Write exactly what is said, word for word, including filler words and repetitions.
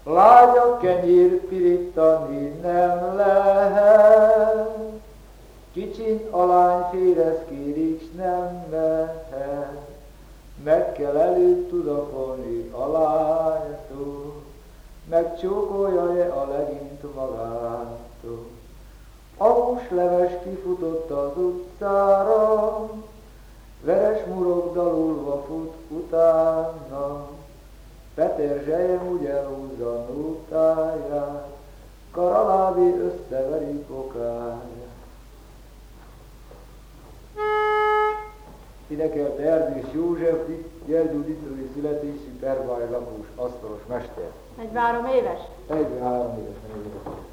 Lágya kenyér pirítani nem lehet, kicsin a lány férezkédik, s nem mehet. Meg kell előtt tudakolni a lánytól, megcsókolja-e a legint magától. A húsleves kifutott az utcára, veres murok dalulva fut utána. Peterzselye úgy elhúzza nótáját, Karalábi összeveri pokáját. Énekelte Erdős József, Gyergyó Ditrói születésű, Perbály lakós, asztalos mester. negyvenhárom éves? negyvenhárom éves.